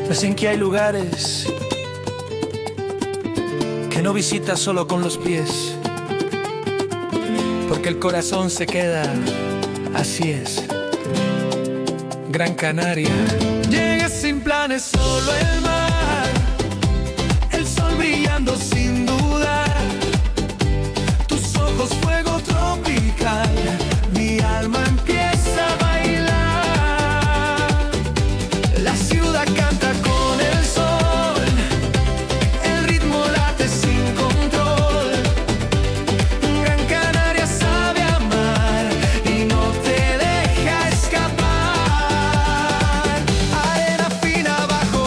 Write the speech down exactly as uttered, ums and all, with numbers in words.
Dicen que hay lugares que no visitas solo con los pies, porque el corazón se queda, así es. Gran Canaria. Llegué sin planes, solo el mar, el sol brillando sin